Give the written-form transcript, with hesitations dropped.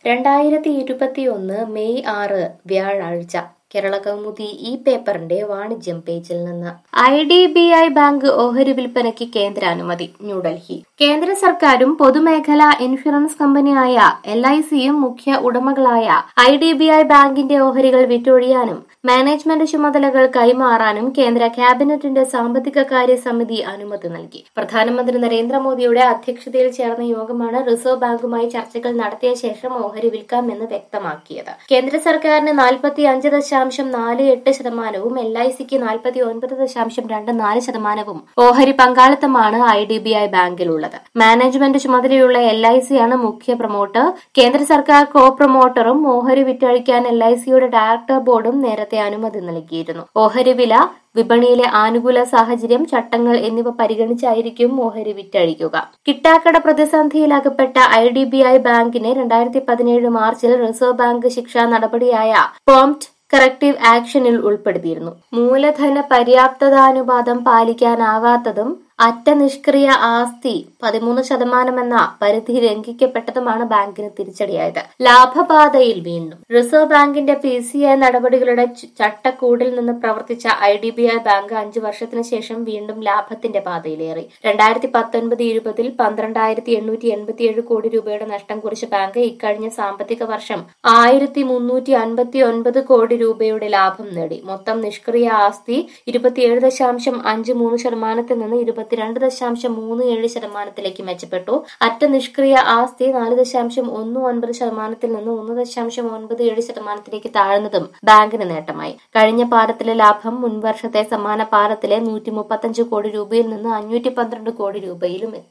2021 May 6 വ്യാഴാഴ്ച കേരള കൗമുദി ഈ പേപ്പറിന്റെ വാണിജ്യം പേജിൽ നിന്ന് IDBI ബാങ്ക് ഓഹരി വിൽപ്പനയ്ക്ക് കേന്ദ്ര അനുമതി. ന്യൂഡൽഹി. കേന്ദ്ര സർക്കാരും പൊതുമേഖലാ ഇൻഷുറൻസ് കമ്പനിയായ LICയും മുഖ്യ ഉടമകളായ IDBI ബാങ്കിന്റെ ഓഹരികൾ വിറ്റൊഴിയാനും മാനേജ്മെന്റ് ചുമതലകൾ കൈമാറാനും കേന്ദ്ര ക്യാബിനറ്റിന്റെ സാമ്പത്തിക കാര്യ സമിതി അനുമതി നൽകി. പ്രധാനമന്ത്രി നരേന്ദ്രമോദിയുടെ അധ്യക്ഷതയിൽ ചേർന്ന യോഗമാണ് റിസർവ് ബാങ്കുമായി ചർച്ചകൾ നടത്തിയ ശേഷം ഓഹരി വിൽക്കാമെന്ന് വ്യക്തമാക്കിയത്. കേന്ദ്ര സർക്കാരിന് 45.48%, LICക്ക് 49.24% ഓഹരി പങ്കാളിത്തമാണ് IDBI ബാങ്കിലുള്ളത്. മാനേജ്മെന്റ് ചുമതലയുള്ള LIC ആണ് മുഖ്യ പ്രൊമോട്ടർ. കേന്ദ്ര സർക്കാർ കോ പ്രൊമോട്ടറും. ഓഹരി വിറ്റഴിക്കാൻ LICയുടെ ഡയറക്ടർ ബോർഡും നേരത്തെ അനുമതി നൽകിയിരുന്നു. ഓഹരി വില, വിപണിയിലെ ആനുകൂല സാഹചര്യം, ചട്ടങ്ങൾ എന്നിവ പരിഗണിച്ചായിരിക്കും ഓഹരി വിറ്റഴിക്കുക. കിട്ടാക്കട പ്രതിസന്ധിയിലകപ്പെട്ട IDBI ബാങ്കിനെ 2017 മാർച്ചിൽ റിസർവ് ബാങ്ക് ശിക്ഷാ നടപടിയായ പ്രോംപ്റ്റ് കറക്റ്റീവ് ആക്ഷനിൽ ഉൾപ്പെടുത്തിയിരുന്നു. മൂലധന പര്യാപ്തതാനുപാതം പാലിക്കാനാവാത്തതും അറ്റ നിഷ്ക്രിയ ആസ്തി 13% എന്ന പരിധി ലംഘിക്കപ്പെട്ടതുമാണ് ബാങ്കിന് തിരിച്ചടിയായത്. ലാഭപാതയിൽ വീണ്ടും. റിസർവ് ബാങ്കിന്റെ PCI നടപടികളുടെ ചട്ടക്കൂടിൽ നിന്ന് പ്രവർത്തിച്ച IDBI ബാങ്ക് 5 വർഷത്തിന് ശേഷം വീണ്ടും ലാഭത്തിന്റെ പാതയിലേറി. 2019-20 12,887 കോടി രൂപയുടെ നഷ്ടം കുറിച്ച ബാങ്ക് ഇക്കഴിഞ്ഞ സാമ്പത്തിക വർഷം 1,359 കോടി രൂപയുടെ ലാഭം നേടി. മൊത്തം നിഷ്ക്രിയ ആസ്തി 27.53% നിന്ന് 22.37% മെച്ചപ്പെട്ടു. അറ്റ നിഷ്ക്രിയ ആസ്തി 4.19% നിന്ന് 1.97% താഴ്ന്നതും ബാങ്കിന് നേട്ടമായി. കഴിഞ്ഞ പാദത്തിലെ ലാഭം മുൻവർഷത്തെ സമാന പാദത്തിലെ 135 കോടി രൂപയിൽ നിന്ന് 512 കോടി രൂപയിലും എത്തി.